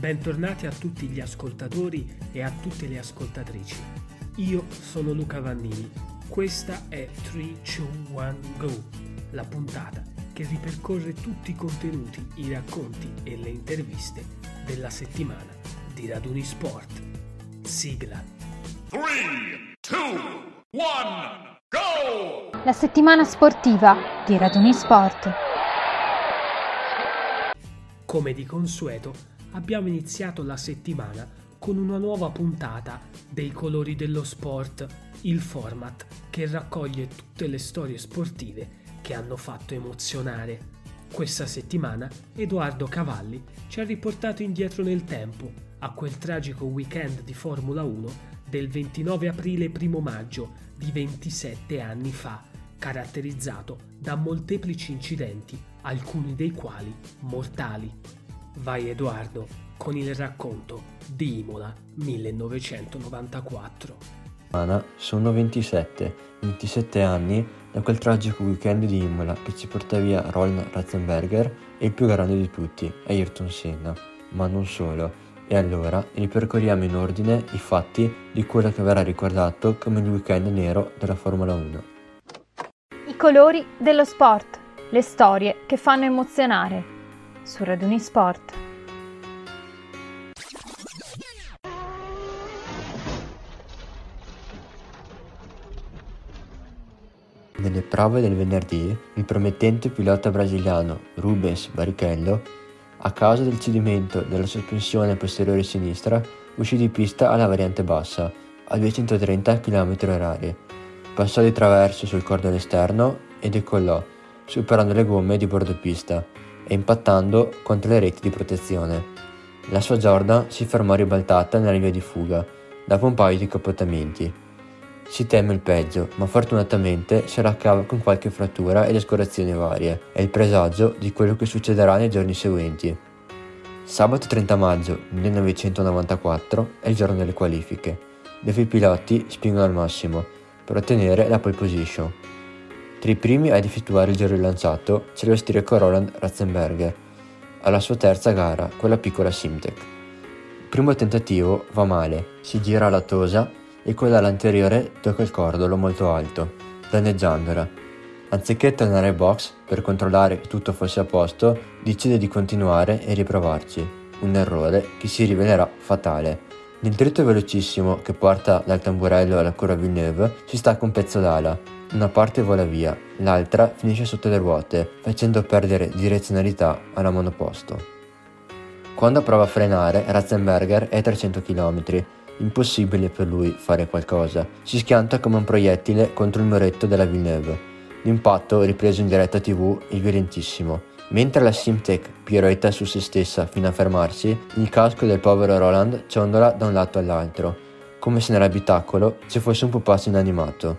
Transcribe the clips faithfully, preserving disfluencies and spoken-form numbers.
Bentornati a tutti gli ascoltatori e a tutte le ascoltatrici. Io sono Luca Vannini. Questa è tre, due, uno, go, la puntata che ripercorre tutti i contenuti, i racconti e le interviste della settimana di Raduni Sport. Sigla. tre, due, uno, go! La settimana sportiva di Raduni Sport. Come di consueto, abbiamo iniziato la settimana con una nuova puntata dei Colori dello Sport, il format che raccoglie tutte le storie sportive che hanno fatto emozionare. Questa settimana Edoardo Cavalli ci ha riportato indietro nel tempo, a quel tragico weekend di Formula uno del ventinove aprile primo maggio di ventisette anni fa, caratterizzato da molteplici incidenti, alcuni dei quali mortali. Vai Edoardo con il racconto di Imola millenovecentonovantaquattro. Sono ventisette, ventisette anni da quel tragico weekend di Imola che ci porta via Roland Ratzenberger e il più grande di tutti, Ayrton Senna, ma non solo. E allora ripercorriamo in ordine i fatti di quello che verrà ricordato come il weekend nero della Formula uno. I colori dello sport, le storie che fanno emozionare, su Raduni Sport. Nelle prove del venerdì, il promettente pilota brasiliano Rubens Barrichello, a causa del cedimento della sospensione posteriore sinistra, uscì di pista alla variante bassa, a duecentotrenta chilometri orari. Passò di traverso sul cordone esterno e decollò, superando le gomme di bordo pista e impattando contro le reti di protezione. La sua Jordan si fermò ribaltata nella via di fuga, dopo un paio di capotamenti. Si teme il peggio, ma fortunatamente se la cava con qualche frattura ed escoriazioni varie. È il presagio di quello che succederà nei giorni seguenti. Sabato trenta maggio millenovecentonovantaquattro è il giorno delle qualifiche, dove i piloti spingono al massimo per ottenere la pole position. Tra i primi ad effettuare il giro rilanciato c'è l'austriaco Roland Ratzenberger, alla sua terza gara, quella piccola Simtek. Il primo tentativo va male, si gira alla tosa e quella all'anteriore tocca il cordolo molto alto, danneggiandola. Anziché tornare ai box per controllare che tutto fosse a posto, decide di continuare e riprovarci, un errore che si rivelerà fatale. Nel dritto velocissimo che porta dal tamburello alla curva Villeneuve si stacca un pezzo d'ala, una parte vola via, l'altra finisce sotto le ruote, facendo perdere direzionalità alla monoposto. Quando prova a frenare, Ratzenberger è a trecento chilometri. Impossibile per lui fare qualcosa. Si schianta come un proiettile contro il muretto della Villeneuve. L'impatto, ripreso in diretta tivù, è violentissimo. Mentre la Simtek piroetta su se stessa fino a fermarsi, il casco del povero Roland ciondola da un lato all'altro, come se nell'abitacolo ci fosse un pupazzo inanimato.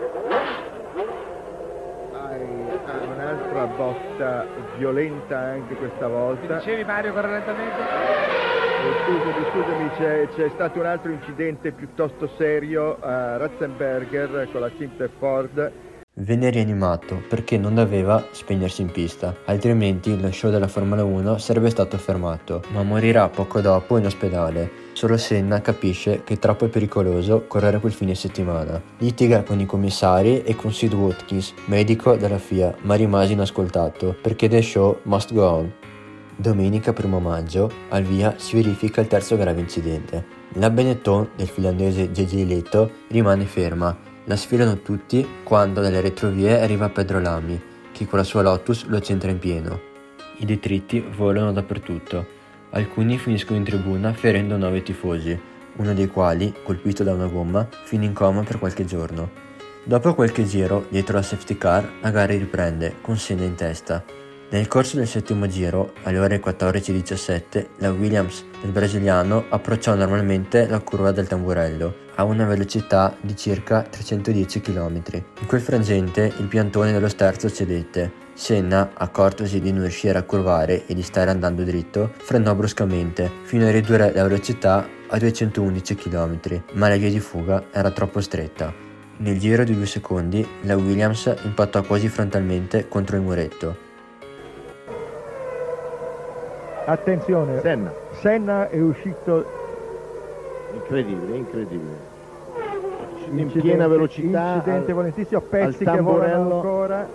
Hai un'altra botta violenta anche questa volta. Dicevi Mario correttamente? Scusami, scusami, c'è, c'è stato un altro incidente piuttosto serio a Ratzenberger con la Simtek Ford. Venne rianimato perché non doveva spegnersi in pista, altrimenti lo show della Formula uno sarebbe stato fermato, ma morirà poco dopo in ospedale. Solo Senna capisce che troppo è pericoloso correre quel fine settimana. Litiga con i commissari e con Sid Watkins, medico della F I A, ma rimase inascoltato perché the show must go on. Domenica primo maggio, al via si verifica il terzo grave incidente. La Benetton del finlandese J J Leto rimane ferma. La sfilano tutti quando dalle retrovie arriva Pedro Lamy, che con la sua Lotus lo centra in pieno. I detriti volano dappertutto. Alcuni finiscono in tribuna ferendo nove tifosi, uno dei quali, colpito da una gomma, finì in coma per qualche giorno. Dopo qualche giro, dietro la safety car, la gara riprende, con Senna in testa. Nel corso del settimo giro, alle ore quattordici e diciassette, la Williams del brasiliano approcciò normalmente la curva del tamburello, a una velocità di circa trecentodieci chilometri. In quel frangente il piantone dello sterzo cedette. Senna, accortosi di non riuscire a curvare e di stare andando dritto, frenò bruscamente, fino a ridurre la velocità a duecentoundici chilometri, ma la via di fuga era troppo stretta. Nel giro di due secondi, la Williams impattò quasi frontalmente contro il muretto. Attenzione, Senna. Senna è uscito Incredibile, incredibile. In incidente, piena velocità. incidente al, volentissimo, al pezzi che volano tamburello. ancora,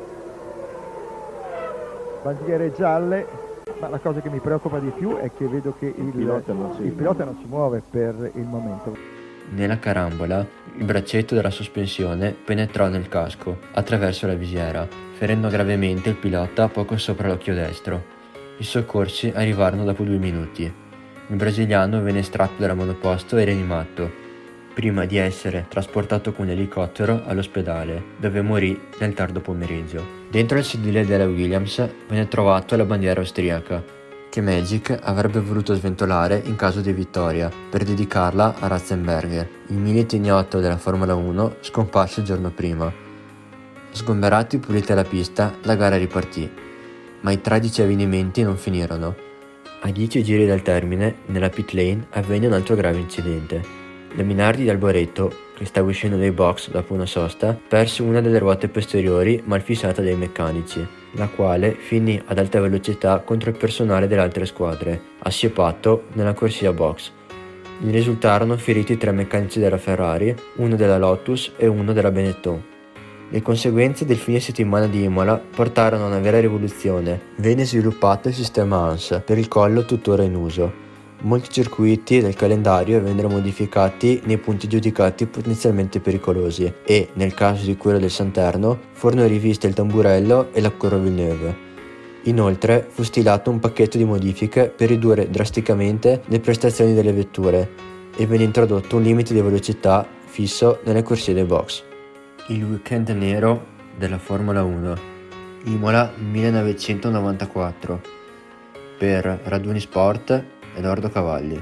bandiere gialle, ma la cosa che mi preoccupa di più è che vedo che il, Il pilota non si il pilota non si muove per il momento. Nella carambola, il braccetto della sospensione penetrò nel casco attraverso la visiera, ferendo gravemente il pilota poco sopra l'occhio destro. I soccorsi arrivarono dopo due minuti. Il brasiliano venne estratto dal monoposto e rianimato, prima di essere trasportato con elicottero all'ospedale, dove morì nel tardo pomeriggio. Dentro il sedile della Williams venne trovato la bandiera austriaca, che Magic avrebbe voluto sventolare in caso di vittoria, per dedicarla a Ratzenberger, il milite ignoto della Formula uno scomparso il giorno prima. Sgomberati e pulita la pista, la gara ripartì, ma i tragici avvenimenti non finirono. A dieci giri dal termine, nella pit lane, avvenne un altro grave incidente. La Minardi di Alboreto, che stava uscendo dai box dopo una sosta, perse una delle ruote posteriori mal fissata dai meccanici, la quale finì ad alta velocità contro il personale delle altre squadre, assieppato nella corsia box. Ne risultarono feriti tre meccanici della Ferrari, uno della Lotus e uno della Benetton. Le conseguenze del fine settimana di Imola portarono a una vera rivoluzione. Venne sviluppato il sistema A N S per il collo tuttora in uso. Molti circuiti del calendario vennero modificati nei punti giudicati potenzialmente pericolosi e, nel caso di quello del Santerno, furono riviste il tamburello e la Cour Villeneuve. Inoltre fu stilato un pacchetto di modifiche per ridurre drasticamente le prestazioni delle vetture e venne introdotto un limite di velocità fisso nelle corsie dei box. Il weekend nero della Formula uno, Imola millenovecentonovantaquattro, per Raduni Sport, Edoardo Cavalli.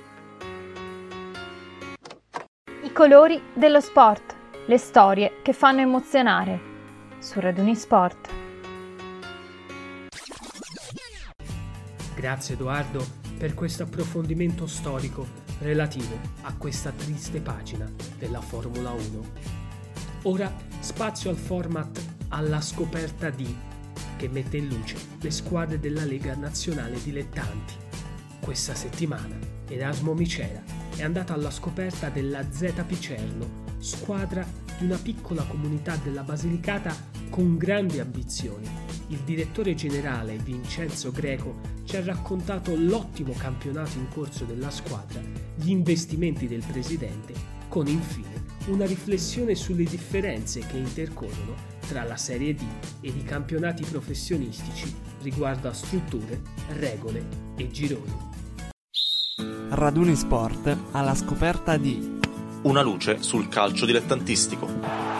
I colori dello sport, le storie che fanno emozionare, su Raduni Sport. Grazie Edoardo per questo approfondimento storico relativo a questa triste pagina della Formula uno. Ora spazio al format Alla scoperta di, che mette in luce le squadre della Lega Nazionale Dilettanti. Questa settimana Erasmo Micera è andato alla scoperta della Z Picerno, squadra di una piccola comunità della Basilicata con grandi ambizioni. Il direttore generale Vincenzo Greco ci ha raccontato l'ottimo campionato in corso della squadra, gli investimenti del presidente, con infine una riflessione sulle differenze che intercorrono tra la Serie D ed i campionati professionistici riguardo a strutture, regole e gironi. Raduni Sport alla scoperta di una luce sul calcio dilettantistico.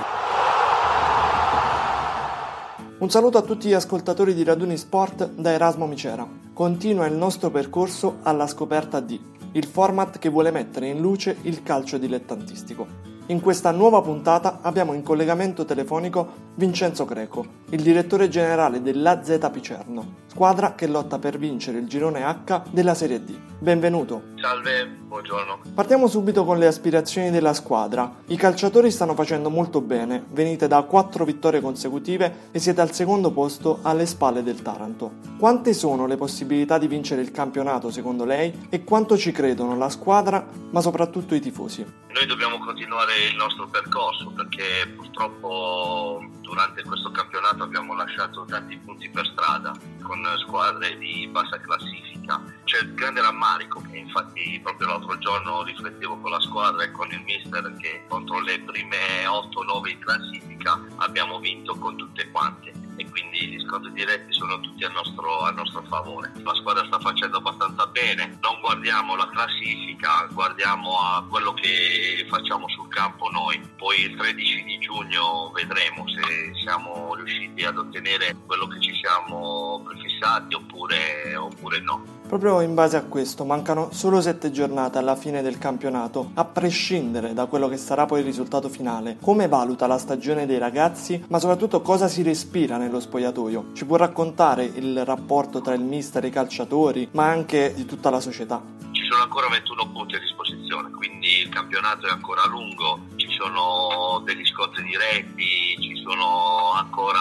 Un saluto a tutti gli ascoltatori di Raduni Sport da Erasmo Micera. Continua il nostro percorso alla scoperta di, il format che vuole mettere in luce il calcio dilettantistico. In questa nuova puntata abbiamo in collegamento telefonico Vincenzo Greco, il direttore generale dell'A Z Picerno, squadra che lotta per vincere il girone H della Serie D. Benvenuto. Salve, buongiorno. Partiamo subito con le aspirazioni della squadra. I calciatori stanno facendo molto bene, venite da quattro vittorie consecutive e siete al secondo posto alle spalle del Taranto. Quante sono le possibilità di vincere il campionato secondo lei e quanto ci credono la squadra, ma soprattutto i tifosi? Noi dobbiamo continuare il nostro percorso perché purtroppo durante questo campionato abbiamo lasciato tanti punti per strada con squadre di bassa classifica. C'è il grande rammarico che infatti proprio l'altro giorno riflettevo con la squadra e con il mister che contro le prime otto nove in classifica abbiamo vinto con tutte quante e quindi gli scontri diretti sono tutti a nostro, a nostro favore. La squadra sta facendo abbastanza bene, non guardiamo la classifica, guardiamo a quello che facciamo sul campo noi. Poi il tredici di giugno vedremo se siamo riusciti ad ottenere quello che ci siamo prefissati oppure, oppure no. Proprio in base a questo mancano solo sette giornate alla fine del campionato, a prescindere da quello che sarà poi il risultato finale. Come valuta la stagione dei ragazzi, ma soprattutto cosa si respira nello spogliatoio? Ci può raccontare il rapporto tra il mister e i calciatori, ma anche di tutta la società? Ci sono ancora ventuno punti a disposizione, quindi il campionato è ancora lungo, ci sono degli scontri diretti, ci sono ancora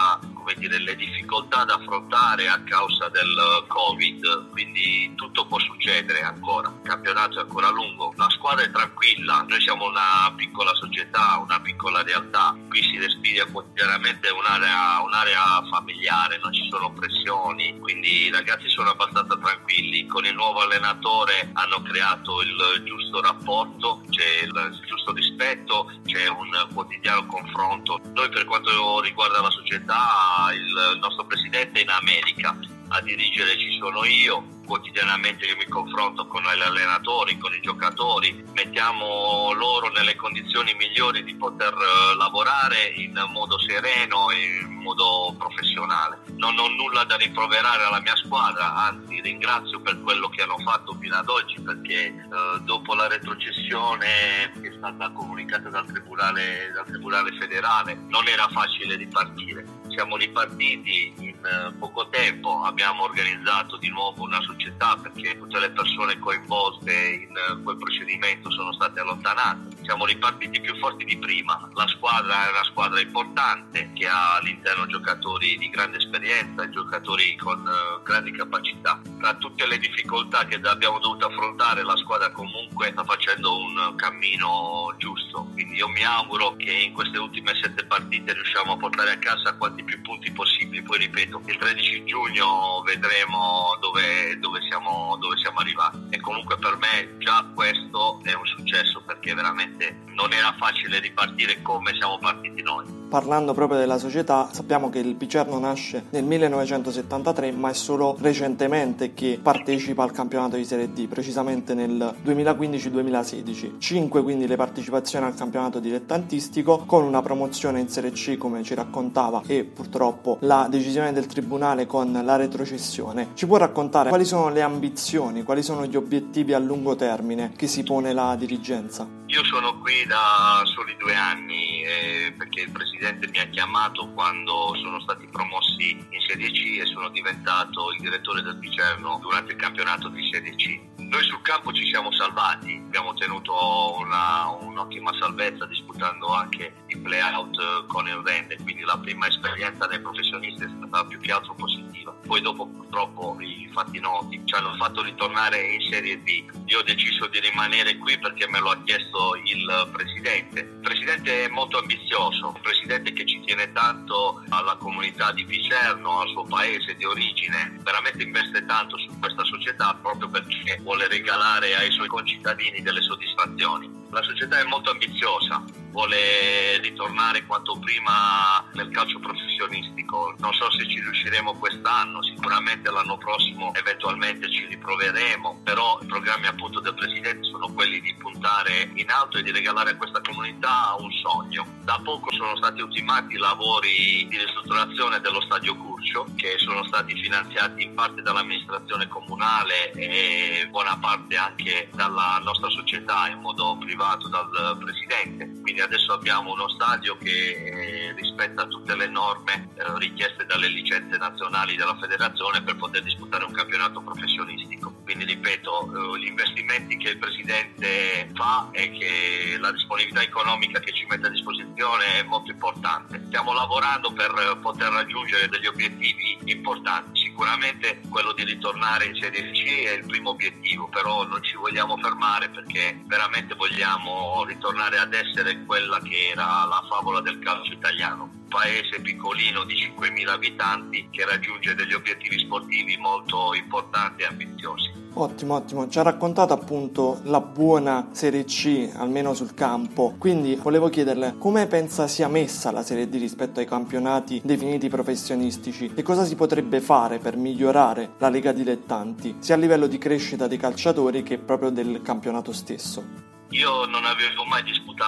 come dire, le difficoltà da affrontare a causa del Covid, quindi tutto può succedere ancora, il campionato è ancora lungo, la squadra è tranquilla, noi siamo una piccola società, una piccola realtà, qui si respira quotidianamente un'area, un'area familiare, non ci sono pressioni, quindi i ragazzi sono abbastanza tranquilli, con il nuovo allenatore hanno creato il giusto rapporto, c'è il giusto rispetto, c'è un quotidiano confronto. Noi per quanto riguarda la società, il nostro presidente è in America, a dirigere ci sono io, quotidianamente io mi confronto con gli allenatori, con i giocatori, mettiamo loro nelle condizioni migliori di poter lavorare in modo sereno e in modo professionale. Non ho nulla da rimproverare alla mia squadra, anzi ringrazio per quello che hanno fatto fino ad oggi, perché eh, dopo la retrocessione che è stata comunicata dal Tribunale, dal Tribunale federale non era facile ripartire. Siamo ripartiti in poco tempo, abbiamo organizzato di nuovo una società perché tutte le persone coinvolte in quel procedimento sono state allontanate. Siamo ripartiti più forti di prima. La squadra è una squadra importante che ha all'interno giocatori di grande esperienza, giocatori con uh, grandi capacità. Tra tutte le difficoltà che abbiamo dovuto affrontare, la squadra comunque sta facendo un cammino giusto. Quindi io mi auguro che in queste ultime sette partite riusciamo a portare a casa quanti più punti possibili. Poi ripeto, il tredici giugno vedremo dove, dove, siamo, dove siamo arrivati. E comunque per me già questo è un successo, perché veramente non era facile ripartire come siamo partiti noi. Parlando proprio della società, sappiamo che il Picerno nasce nel millenovecentosettantatré, ma è solo recentemente che partecipa al campionato di Serie D, precisamente nel duemilaquindici duemilasedici. Cinque quindi le partecipazioni al campionato dilettantistico, con una promozione in Serie C come ci raccontava, e purtroppo la decisione del Tribunale con la retrocessione. Ci può raccontare quali sono le ambizioni, quali sono gli obiettivi a lungo termine che si pone la dirigenza? Io sono qui da soli due anni eh, perché il Presidente mi ha chiamato quando sono stati promossi in Serie C e sono diventato il direttore del Picerno durante il campionato di Serie C. Noi sul campo ci siamo salvati, abbiamo tenuto una, un'ottima salvezza disputando anche i play-out con il Rende, quindi la prima esperienza dei professionisti è stata più che altro positiva. Poi dopo purtroppo i fatti noti ci hanno fatto ritornare in Serie D. Io ho deciso di rimanere qui perché me lo ha chiesto il Presidente. Il Presidente è molto ambizioso, un Presidente che ci tiene tanto alla comunità di Picerno, al suo paese di origine, veramente investe tanto su questa società proprio perché vuole regalare ai suoi concittadini delle soddisfazioni. La società è molto ambiziosa, vuole ritornare quanto prima nel calcio professionistico. Non so se ci riusciremo quest'anno, sicuramente l'anno prossimo eventualmente ci riproveremo, però i programmi appunto del Presidente sono quelli di puntare in alto e di regalare a questa comunità un sogno. Da poco sono stati ultimati i lavori di ristrutturazione dello Stadio Curcio, che sono stati finanziati in parte dall'amministrazione comunale e buona parte anche dalla nostra società in modo privato dal Presidente. Quindi adesso abbiamo uno stadio che rispetta tutte le norme eh, richieste dalle licenze nazionali della federazione per poter disputare un campionato professionistico. Quindi ripeto, eh, gli investimenti che il Presidente fa e che la disponibilità economica che ci mette a disposizione è molto importante. Stiamo lavorando per poter raggiungere degli obiettivi importanti. Sicuramente quello di ritornare in Serie C è il primo obiettivo, però non ci vogliamo fermare perché veramente vogliamo ritornare ad essere quella che era la favola del calcio italiano, un paese piccolino di cinquemila abitanti che raggiunge degli obiettivi sportivi molto importanti e ambiziosi. Ottimo, ottimo, ci ha raccontato appunto la buona Serie C, almeno sul campo, quindi volevo chiederle come pensa sia messa la Serie D rispetto ai campionati definiti professionistici e cosa si potrebbe fare per migliorare la Lega Dilettanti, sia a livello di crescita dei calciatori che proprio del campionato stesso. Io non avevo mai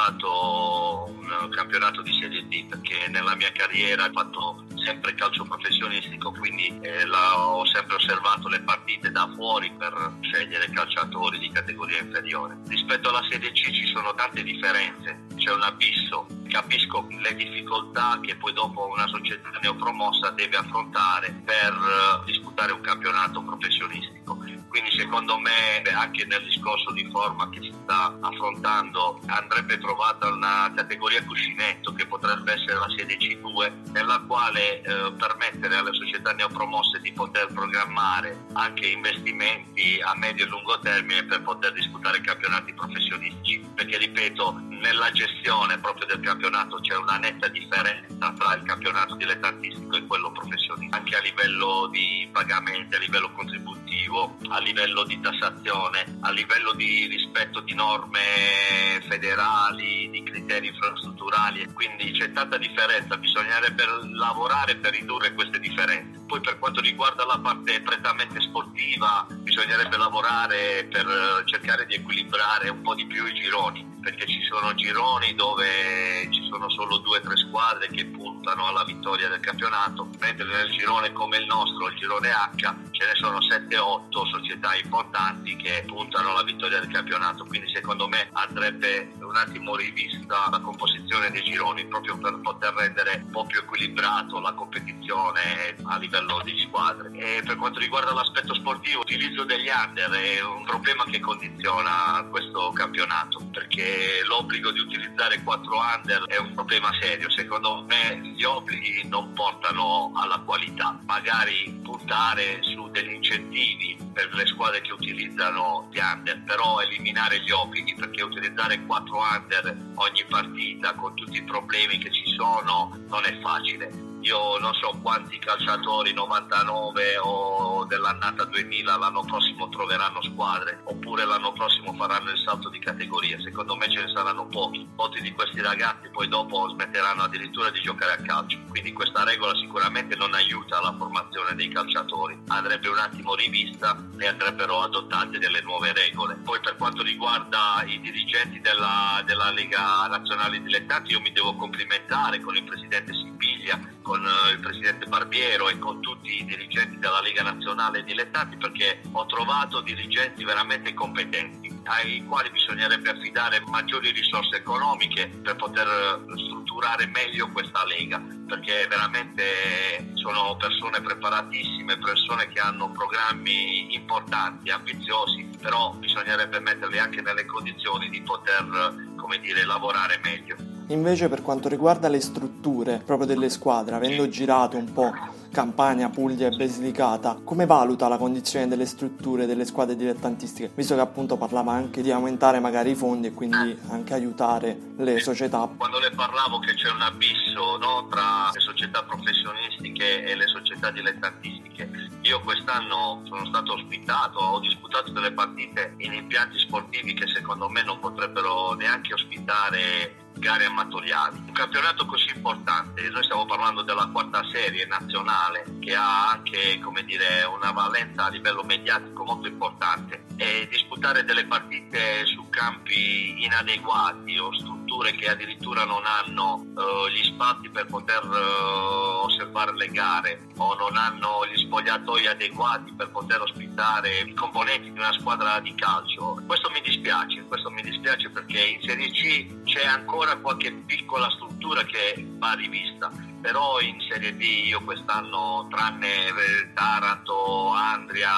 disputato un campionato di Serie D perché nella mia carriera ho fatto sempre calcio professionistico, quindi eh, la, ho sempre osservato le partite da fuori per scegliere calciatori di categoria inferiore. Rispetto alla Serie C ci sono tante differenze, c'è un abisso. Capisco le difficoltà che poi dopo una società neopromossa deve affrontare per uh, disputare un campionato professionistico. Quindi secondo me anche nel discorso di forma che si sta affrontando, andrebbe trovata una categoria cuscinetto che potrebbe essere la serie C due, nella quale eh, permettere alle società neopromosse di poter programmare anche investimenti a medio e lungo termine per poter disputare campionati professionistici, perché ripeto, nella gestione proprio del campionato c'è una netta differenza tra il campionato dilettantistico e quello professionistico, anche a livello di pagamenti, a livello contributivo, a livello di tassazione, a livello di rispetto di norme federali, di criteri infrastrutturali, quindi c'è tanta differenza, bisognerebbe lavorare per ridurre queste differenze. Poi per quanto riguarda la parte prettamente sportiva bisognerebbe lavorare per cercare di equilibrare un po' di più i gironi, perché ci sono gironi dove ci sono solo due o tre squadre che puntano alla vittoria del campionato, mentre nel girone come il nostro, il girone H, ce ne sono sette otto società importanti che puntano alla vittoria del campionato, quindi secondo me andrebbe un attimo rivista la composizione dei gironi proprio per poter rendere un po' più equilibrato la competizione a livello di squadre. E per quanto riguarda l'aspetto sportivo, l'utilizzo degli under è un problema che condiziona questo campionato, perché l'obbligo di utilizzare quattro under è un problema serio. Secondo me gli obblighi non portano alla qualità, magari puntare su degli incentivi per le squadre che utilizzano gli under, però eliminare gli obblighi, perché utilizzare quattro under ogni partita con tutti i problemi che ci sono non è facile. Io non so quanti calciatori novantanove o dell'annata duemila l'anno prossimo troveranno squadre, oppure l'anno prossimo faranno il salto di categoria. Secondo me ce ne saranno pochi. Molti di questi ragazzi poi dopo smetteranno addirittura di giocare a calcio. Quindi questa regola sicuramente non aiuta la formazione dei calciatori. Andrebbe un attimo rivista e andrebbero adottate delle nuove regole. Poi per quanto riguarda i dirigenti della, della Lega Nazionale Dilettanti, io mi devo complimentare con il presidente Sibiglia, con il presidente Barbiero e con tutti i dirigenti della Lega Nazionale Dilettanti, perché ho trovato dirigenti veramente competenti ai quali bisognerebbe affidare maggiori risorse economiche per poter strutturare meglio questa Lega, perché veramente sono persone preparatissime, persone che hanno programmi importanti, ambiziosi, però bisognerebbe metterli anche nelle condizioni di poter, come dire, lavorare meglio. Invece per quanto riguarda le strutture proprio delle squadre, avendo girato un po' Campania, Puglia e Basilicata, come valuta la condizione delle strutture delle squadre dilettantistiche, visto che appunto parlava anche di aumentare magari i fondi e quindi anche aiutare le società? Quando le parlavo che c'è un abisso, no, tra le società professionistiche e le società dilettantistiche, io quest'anno sono stato ospitato, ho disputato delle partite in impianti sportivi che secondo me non potrebbero neanche ospitare gare amatoriali. Un campionato così importante, noi stiamo parlando della quarta serie nazionale che ha anche, come dire, una valenza a livello mediatico molto importante, e disputare delle partite su campi inadeguati o strutture che addirittura non hanno uh, gli spazi per poter uh, osservare le gare o non hanno gli spogliatoi adeguati per poter ospitare i componenti di una squadra di calcio, questo mi dispiace, questo mi dispiace perché in Serie C c'è ancora qualche piccola struttura che va rivista, però in Serie B io quest'anno, tranne Taranto, Andria,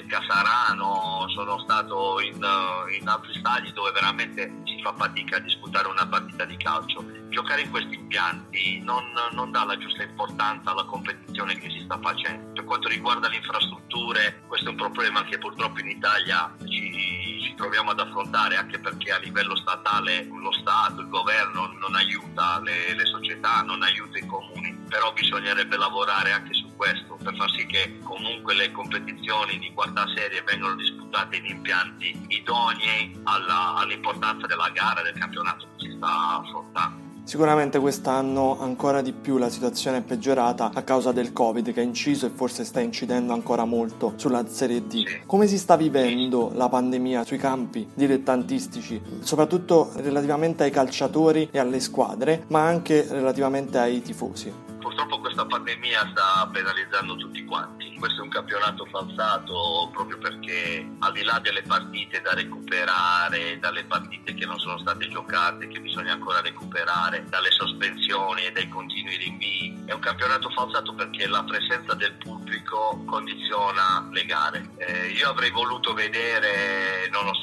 Casarano, sono stato in, in altri stadi dove veramente si fa fatica a disputare una partita di calcio. Giocare in questi impianti non, non dà la giusta importanza alla competizione che si sta facendo. Per quanto riguarda le infrastrutture, questo è un problema che purtroppo in Italia ci, ci troviamo ad affrontare, anche perché a livello statale lo Stato, il governo non aiuta le, le società, non aiuta i comuni, però bisognerebbe lavorare anche su questo per far sì che comunque le competizioni di quarta serie vengano disputate in impianti idonei alla, all'importanza della gara, del campionato che si sta affrontando. Sicuramente quest'anno ancora di più la situazione è peggiorata a causa del Covid, che ha inciso e forse sta incidendo ancora molto sulla Serie D. Sì. Come si sta vivendo la pandemia sui campi dilettantistici, soprattutto relativamente ai calciatori e alle squadre, ma anche relativamente ai tifosi? Purtroppo questa pandemia sta penalizzando tutti quanti. Questo è un campionato falsato proprio perché al di là delle partite da recuperare, dalle partite che non sono state giocate, che bisogna ancora recuperare, dalle sospensioni e dai continui rinvii, è un campionato falsato perché la presenza del pubblico condiziona le gare. Eh, io avrei voluto vedere, nonostante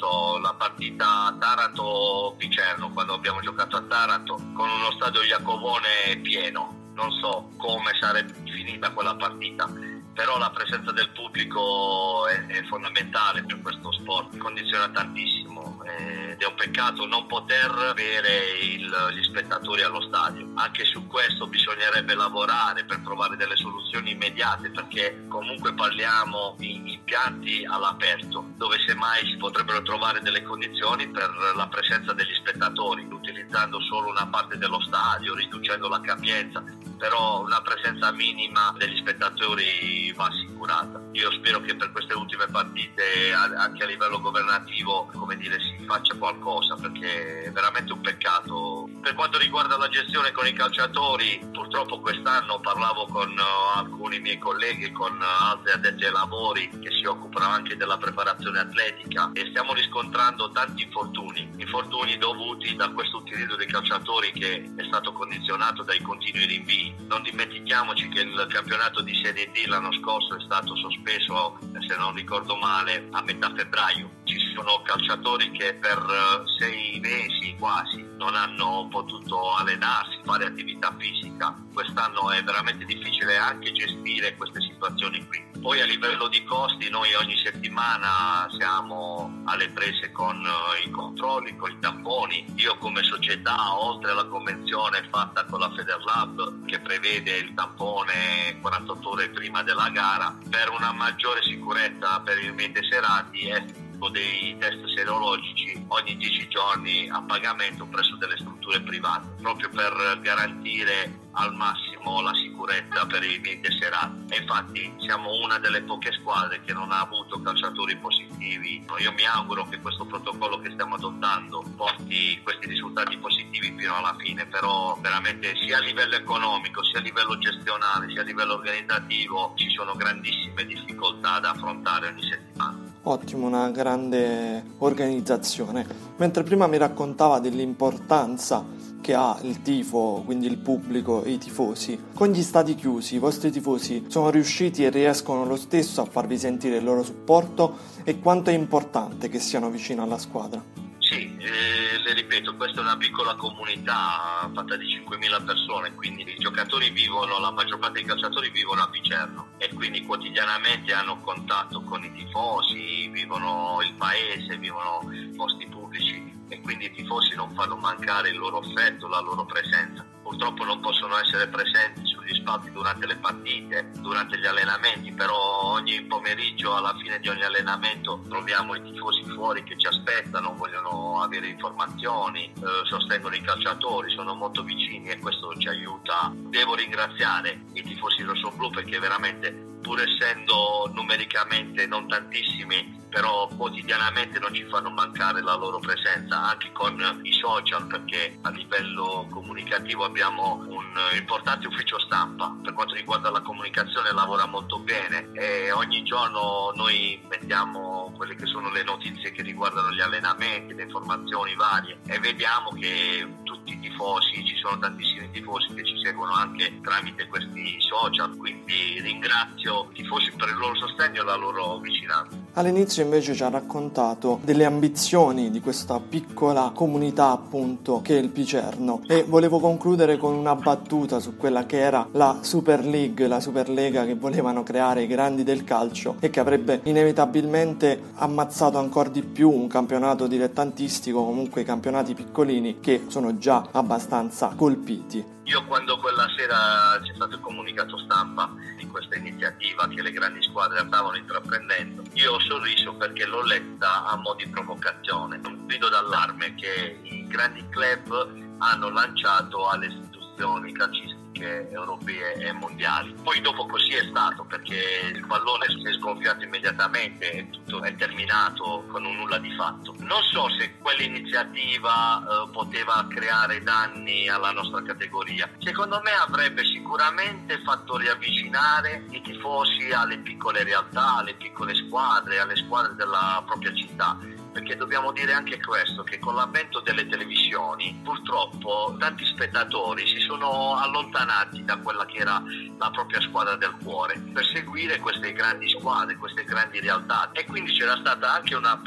so, la partita Taranto-Picerno, quando abbiamo giocato a Taranto con uno stadio Iacovone pieno. Non so come sarebbe finita quella partita, però la presenza del pubblico è, è fondamentale per questo sport, condiziona tantissimo ed è un peccato non poter avere il, gli spettatori allo stadio. Anche su questo bisognerebbe lavorare per trovare delle soluzioni immediate, perché comunque parliamo di impianti all'aperto dove semmai si potrebbero trovare delle condizioni per la presenza degli spettatori, utilizzando solo una parte dello stadio, riducendo la capienza, però una presenza minima degli spettatori va assicurata. Io spero che per queste ultime partite anche a livello governativo, come dire, si faccia qualcosa, perché è veramente un peccato. Per quanto riguarda la gestione con i calciatori, purtroppo quest'anno parlavo con alcuni miei colleghi, con altri addetti ai lavori che si occupano anche della preparazione atletica, e stiamo riscontrando tanti infortuni, infortuni dovuti da questo utilizzo dei calciatori che è stato condizionato dai continui rinvii. Non dimentichiamoci che il campionato di Serie D l'anno scorso è stato sospeso, se non ricordo male, a metà febbraio. Ci sono calciatori che per sei mesi quasi non hanno potuto allenarsi, fare attività fisica. Quest'anno è veramente difficile anche gestire queste situazioni qui. Poi a livello di costi noi ogni settimana siamo alle prese con i controlli, con i tamponi. Io come società, oltre alla convenzione fatta con la Federlab che prevede il tampone quarantotto ore prima della gara, per una maggiore sicurezza per i miei tesserati è dei test serologici ogni dieci giorni a pagamento presso delle strutture private, proprio per garantire al massimo la sicurezza per i miei tesserati. E infatti siamo una delle poche squadre che non ha avuto calciatori positivi. Io mi auguro che questo protocollo che stiamo adottando porti questi risultati positivi fino alla fine, però veramente sia a livello economico, sia a livello gestionale, sia a livello organizzativo ci sono grandissime difficoltà da affrontare ogni settimana. Ottimo, una grande organizzazione. Mentre prima mi raccontava dell'importanza che ha il tifo, quindi il pubblico e i tifosi, con gli stadi chiusi i vostri tifosi sono riusciti e riescono lo stesso a farvi sentire il loro supporto, e quanto è importante che siano vicino alla squadra? Sì, eh, le ripeto, questa è una piccola comunità fatta di cinquemila persone, quindi i giocatori vivono, la maggior parte dei calciatori vivono a Picerno e quindi quotidianamente hanno contatto con i tifosi, vivono il paese, vivono posti pubblici, e quindi i tifosi non fanno mancare il loro affetto, la loro presenza. Purtroppo non possono essere presenti sugli spalti durante le partite, durante gli allenamenti, però ogni pomeriggio, alla fine di ogni allenamento, troviamo i tifosi fuori che ci aspettano, vogliono avere informazioni, eh, sostengono i calciatori, sono molto vicini e questo ci aiuta. Devo ringraziare i tifosi rossoblù perché veramente, pur essendo numericamente non tantissimi, però quotidianamente non ci fanno mancare la loro presenza, anche con i social, perché a livello comunicativo abbiamo un importante ufficio stampa. Per quanto riguarda la comunicazione lavora molto bene e ogni giorno noi mettiamo quelle che sono le notizie che riguardano gli allenamenti, le informazioni varie, e vediamo che tutti i tifosi, ci sono tantissimi tifosi che ci seguono anche tramite questi social, quindi ringrazio i tifosi per il loro sostegno e la loro vicinanza. All'inizio invece ci ha raccontato delle ambizioni di questa piccola comunità, appunto, che è il Picerno, e volevo concludere con una battuta su quella che era la Super League, la Superlega che volevano creare i grandi del calcio e che avrebbe inevitabilmente ammazzato ancora di più un campionato dilettantistico, comunque i campionati piccolini che sono già abbastanza colpiti. Io quando quella sera c'è stato il comunicato stampa di questa iniziativa che le grandi squadre stavano intraprendendo, io ho sorriso perché l'ho letta a mo' di provocazione, un grido d'allarme che i grandi club hanno lanciato alle istituzioni calcistiche europee e mondiali. Poi dopo così è stato, perché il pallone si è sgonfiato immediatamente e tutto è terminato con un nulla di fatto. Non so se quell'iniziativa eh, poteva creare danni alla nostra categoria. Secondo me avrebbe sicuramente fatto riavvicinare i tifosi alle piccole realtà, alle piccole squadre, alle squadre della propria città. Perché dobbiamo dire anche questo, che con l'avvento delle televisioni purtroppo tanti spettatori si sono allontanati da quella che era la propria squadra del cuore per seguire queste grandi squadre, queste grandi realtà, e quindi c'era stata anche una perdita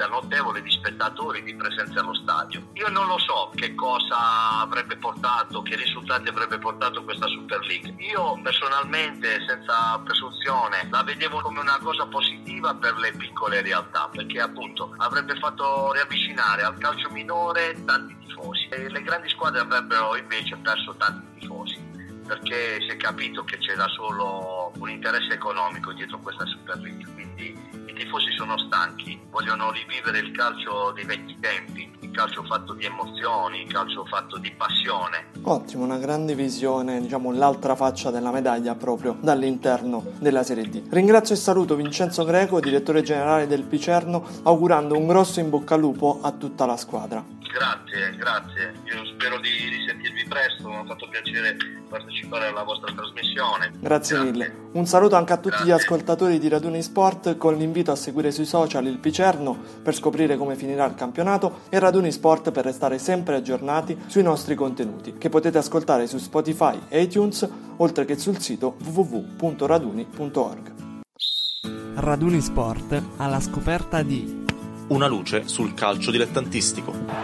quantità notevole di spettatori, di presenze allo stadio. Io non lo so che cosa avrebbe portato, che risultati avrebbe portato questa Super League. Io personalmente, senza presunzione, la vedevo come una cosa positiva per le piccole realtà, perché appunto avrebbe fatto riavvicinare al calcio minore tanti tifosi e le grandi squadre avrebbero invece perso tanti tifosi, perché si è capito che c'era solo un interesse economico dietro questa Super League. Quindi i tifosi sono stanchi, vogliono rivivere il calcio dei vecchi tempi, il calcio fatto di emozioni, il calcio fatto di passione. Ottimo, una grande visione, diciamo l'altra faccia della medaglia proprio dall'interno della Serie D. Ringrazio e saluto Vincenzo Greco, direttore generale del Picerno, augurando un grosso in bocca al lupo a tutta la squadra. Grazie, grazie. Io spero di risentirvi presto, mi ha fatto piacere partecipare alla vostra trasmissione. Grazie, grazie. mille. Un saluto anche a tutti grazie. Gli ascoltatori di Raduni Sport, con l'invito a seguire sui social il Picerno per scoprire come finirà il campionato e Raduni Sport per restare sempre aggiornati sui nostri contenuti, che potete ascoltare su Spotify e iTunes, oltre che sul sito w w w punto raduni punto org. Raduni Sport alla scoperta di una luce sul calcio dilettantistico.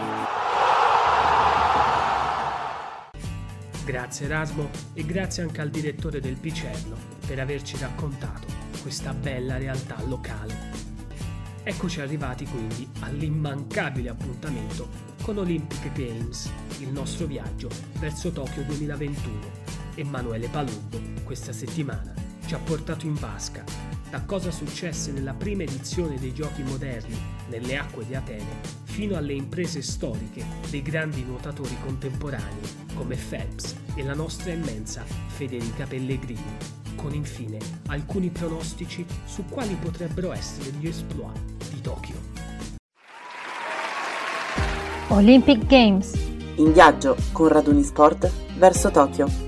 Grazie Erasmo e grazie anche al direttore del Picerno per averci raccontato questa bella realtà locale. Eccoci arrivati quindi all'immancabile appuntamento con Olympic Games, il nostro viaggio verso Tokyo duemilaventuno. Emanuele Palumbo questa settimana ci ha portato in vasca da cosa successe nella prima edizione dei Giochi moderni nelle acque di Atene fino alle imprese storiche dei grandi nuotatori contemporanei come Phelps e la nostra immensa Federica Pellegrini, con infine alcuni pronostici su quali potrebbero essere gli exploit di Tokyo. Olympic Games. In viaggio con Raduni Sport verso Tokyo.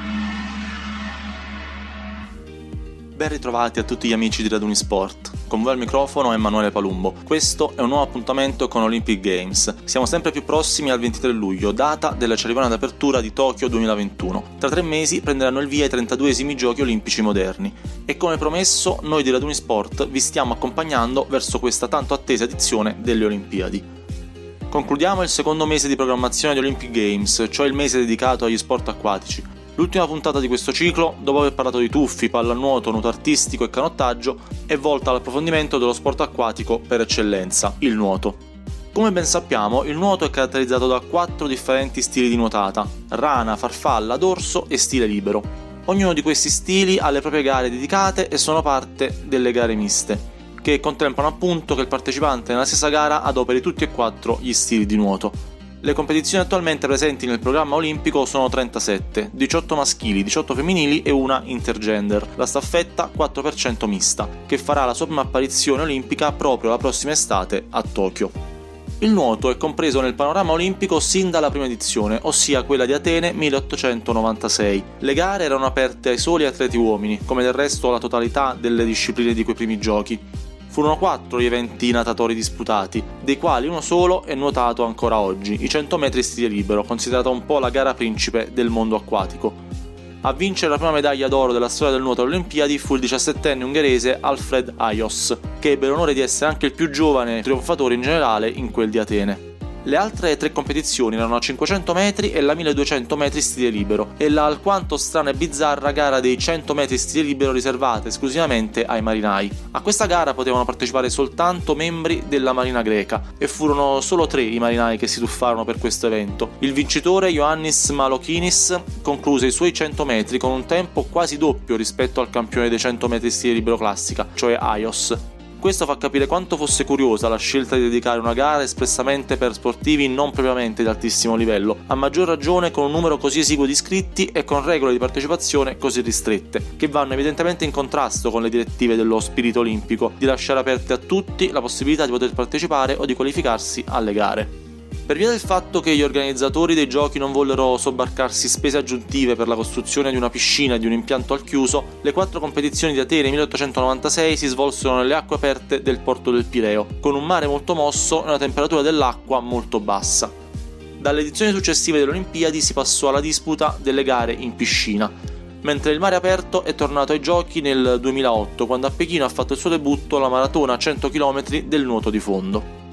Ben ritrovati a tutti gli amici di Raduni Sport. Con voi al microfono Emanuele Palumbo. Questo è un nuovo appuntamento con Olympic Games. Siamo sempre più prossimi al ventitré luglio, data della cerimonia d'apertura di Tokyo duemilaventuno. Tra tre mesi prenderanno il via i trentaduesimi Giochi Olimpici moderni e come promesso noi di Raduni Sport vi stiamo accompagnando verso questa tanto attesa edizione delle Olimpiadi. Concludiamo il secondo mese di programmazione di Olympic Games, cioè il mese dedicato agli sport acquatici. L'ultima puntata di questo ciclo, dopo aver parlato di tuffi, pallanuoto, nuoto artistico e canottaggio, è volta all'approfondimento dello sport acquatico per eccellenza, il nuoto. Come ben sappiamo, il nuoto è caratterizzato da quattro differenti stili di nuotata: rana, farfalla, dorso e stile libero. Ognuno di questi stili ha le proprie gare dedicate e sono parte delle gare miste, che contemplano appunto che il partecipante nella stessa gara adoperi tutti e quattro gli stili di nuoto. Le competizioni attualmente presenti nel programma olimpico sono trentasette, diciotto maschili, diciotto femminili e una intergender, la staffetta quattro per cento mista, che farà la sua prima apparizione olimpica proprio la prossima estate a Tokyo. Il nuoto è compreso nel panorama olimpico sin dalla prima edizione, ossia quella di Atene milleottocentonovantasei. Le gare erano aperte ai soli atleti uomini, come del resto la totalità delle discipline di quei primi giochi. Furono quattro gli eventi natatori disputati, dei quali uno solo è nuotato ancora oggi, i cento metri stile libero, considerata un po' la gara principe del mondo acquatico. A vincere la prima medaglia d'oro della storia del nuoto alle Olimpiadi fu il diciassettenne ungherese Alfred Ajos, che ebbe l'onore di essere anche il più giovane trionfatore in generale in quel di Atene. Le altre tre competizioni erano a cinquecento metri e la milleduecento metri stile libero e la alquanto strana e bizzarra gara dei cento metri stile libero riservata esclusivamente ai marinai. A questa gara potevano partecipare soltanto membri della marina greca e furono solo tre i marinai che si tuffarono per questo evento. Il vincitore Ioannis Malokinis concluse i suoi cento metri con un tempo quasi doppio rispetto al campione dei cento metri stile libero classica, cioè Ajos. Questo fa capire quanto fosse curiosa la scelta di dedicare una gara espressamente per sportivi non propriamente di altissimo livello, a maggior ragione con un numero così esiguo di iscritti e con regole di partecipazione così ristrette, che vanno evidentemente in contrasto con le direttive dello spirito olimpico di lasciare aperte a tutti la possibilità di poter partecipare o di qualificarsi alle gare. Per via del fatto che gli organizzatori dei giochi non vollero sobbarcarsi spese aggiuntive per la costruzione di una piscina e di un impianto al chiuso, le quattro competizioni di Atene milleottocentonovantasei si svolsero nelle acque aperte del porto del Pireo, con un mare molto mosso e una temperatura dell'acqua molto bassa. Dalle edizioni successive delle Olimpiadi si passò alla disputa delle gare in piscina, mentre il mare aperto è tornato ai giochi nel duemilaotto, quando a Pechino ha fatto il suo debutto la maratona a cento chilometri del nuoto di fondo.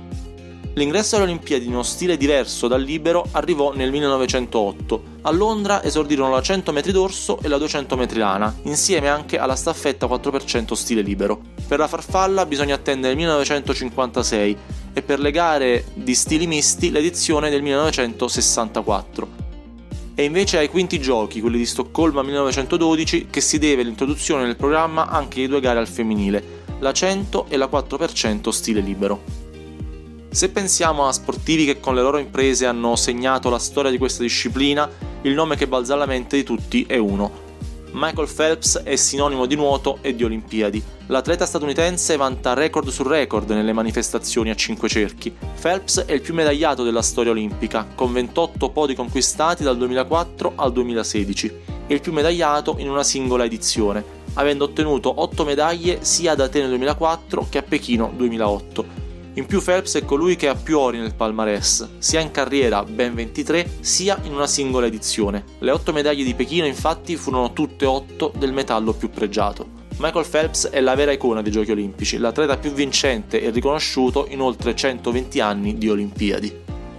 L'ingresso alle Olimpiadi in uno stile diverso dal libero arrivò nel millenovecentootto. A Londra esordirono la cento metri dorso e la duecento metri lana, insieme anche alla staffetta quattro per cento stile libero. Per la farfalla bisogna attendere il millenovecentocinquantasei e per le gare di stili misti l'edizione del millenovecentosessantaquattro. È invece ai quinti giochi, quelli di Stoccolma millenovecentododici, che si deve l'introduzione nel programma anche di due gare al femminile, la cento e la quattro per cento stile libero. Se pensiamo a sportivi che con le loro imprese hanno segnato la storia di questa disciplina, il nome che balza alla mente di tutti è uno. Michael Phelps è sinonimo di nuoto e di Olimpiadi. L'atleta statunitense vanta record su record nelle manifestazioni a cinque cerchi. Phelps è il più medagliato della storia olimpica, con ventotto podi conquistati dal duemilaquattro al duemilasedici, e il più medagliato in una singola edizione, avendo ottenuto otto medaglie sia ad Atene duemilaquattro che a Pechino duemilaotto. In più Phelps è colui che ha più ori nel palmarès, sia in carriera, ben ventitré, sia in una singola edizione. Le otto medaglie di Pechino infatti furono tutte otto del metallo più pregiato. Michael Phelps è la vera icona dei Giochi Olimpici, l'atleta più vincente e riconosciuto in oltre centoventi anni di Olimpiadi.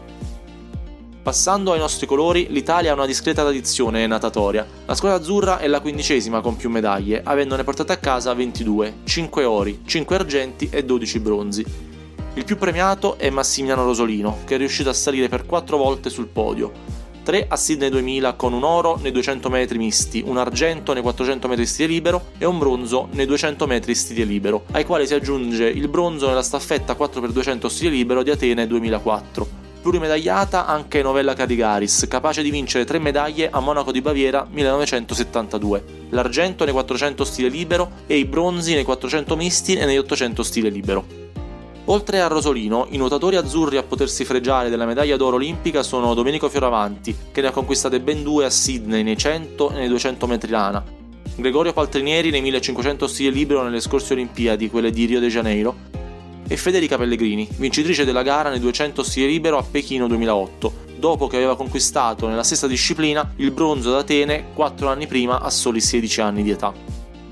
Passando ai nostri colori, l'Italia ha una discreta tradizione natatoria. La squadra azzurra è la quindicesima con più medaglie, avendone portate a casa ventidue, cinque ori, cinque argenti e dodici bronzi. Il più premiato è Massimiliano Rosolino, che è riuscito a salire per quattro volte sul podio. tre a Sydney duemila con un oro nei duecento metri misti, un argento nei quattrocento metri stile libero e un bronzo nei duecento metri stile libero, ai quali si aggiunge il bronzo nella staffetta quattro per duecento stile libero di Atene duemilaquattro. Plurimedagliata anche Novella Carigaris, capace di vincere tre medaglie a Monaco di Baviera millenovecentosettantadue, l'argento nei quattrocento stile libero e i bronzi nei quattrocento misti e negli ottocento stile libero. Oltre a Rosolino, i nuotatori azzurri a potersi fregiare della medaglia d'oro olimpica sono Domenico Fioravanti, che ne ha conquistate ben due a Sydney nei cento e nei duecento metri lana, Gregorio Paltrinieri nei millecinquecento stile libero nelle scorse Olimpiadi, quelle di Rio de Janeiro, e Federica Pellegrini, vincitrice della gara nei duecento stile libero a Pechino duemilaotto, dopo che aveva conquistato nella stessa disciplina il bronzo ad Atene quattro anni prima a soli sedici anni di età.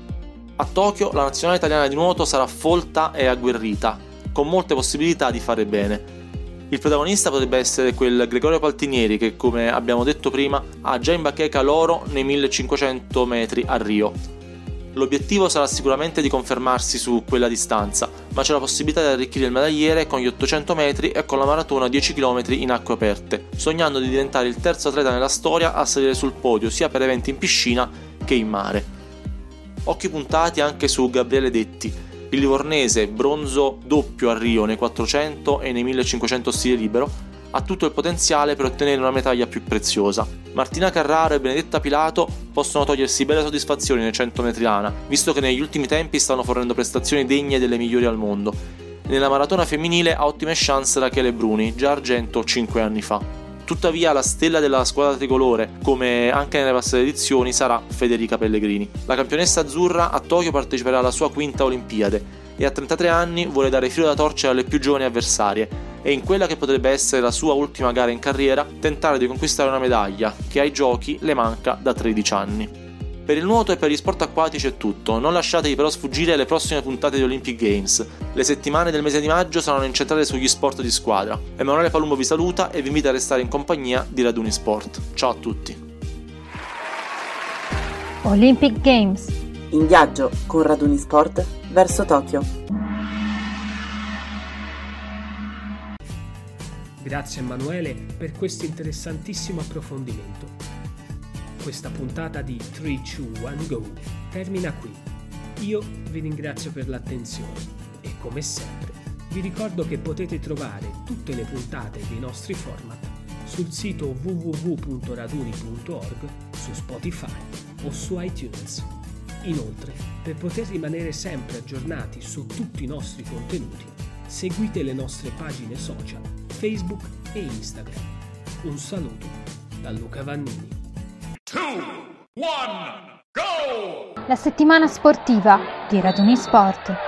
A Tokyo la nazionale italiana di nuoto sarà folta e agguerrita, con molte possibilità di fare bene. Il protagonista potrebbe essere quel Gregorio Paltrinieri che, come abbiamo detto prima, ha già in bacheca l'oro nei millecinquecento metri a Rio. L'obiettivo sarà sicuramente di confermarsi su quella distanza, ma c'è la possibilità di arricchire il medagliere con gli ottocento metri e con la maratona dieci chilometri in acque aperte, sognando di diventare il terzo atleta nella storia a salire sul podio sia per eventi in piscina che in mare. Occhi puntati anche su Gabriele Detti, il livornese, bronzo doppio a Rio nei quattrocento e nei millecinquecento stile libero, ha tutto il potenziale per ottenere una medaglia più preziosa. Martina Carraro e Benedetta Pilato possono togliersi belle soddisfazioni nei cento metri lana, visto che negli ultimi tempi stanno fornendo prestazioni degne delle migliori al mondo. Nella maratona femminile ha ottime chance Rachele Bruni, già argento cinque anni fa. Tuttavia la stella della squadra tricolore, come anche nelle passate edizioni, sarà Federica Pellegrini. La campionessa azzurra a Tokyo parteciperà alla sua quinta Olimpiade e a trentatré anni vuole dare filo da torcere alle più giovani avversarie e in quella che potrebbe essere la sua ultima gara in carriera tentare di conquistare una medaglia che ai giochi le manca da tredici anni. Per il nuoto e per gli sport acquatici è tutto, non lasciatevi però sfuggire le prossime puntate di Olympic Games. Le settimane del mese di maggio saranno incentrate sugli sport di squadra. Emanuele Palumbo vi saluta e vi invita a restare in compagnia di Raduni Sport. Ciao a tutti. Olympic Games. In viaggio con Raduni Sport verso Tokyo. Grazie Emanuele per questo interessantissimo approfondimento. Questa puntata di tre, due, uno, Go termina qui. Io vi ringrazio per l'attenzione e come sempre vi ricordo che potete trovare tutte le puntate dei nostri format sul sito w w w punto raduni punto org, su Spotify o su iTunes. Inoltre, per poter rimanere sempre aggiornati su tutti i nostri contenuti, seguite le nostre pagine social Facebook e Instagram. Un saluto da Luca Vannini. two, one, go! La settimana sportiva di Raduni Sport.